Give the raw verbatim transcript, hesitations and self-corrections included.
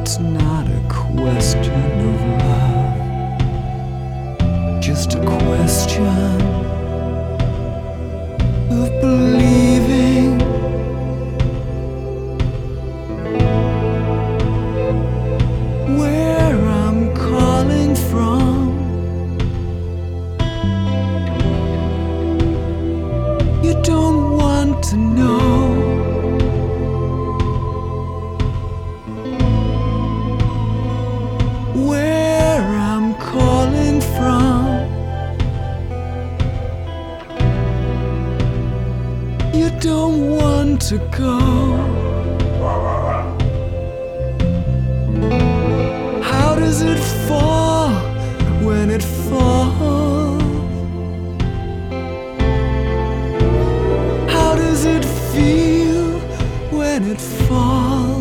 It's not a question of love, just a question of believing. Where I'm calling from, you don't want to know. Where I'm calling from, you don't want to go. How does it fall when it falls? How does it feel when it falls?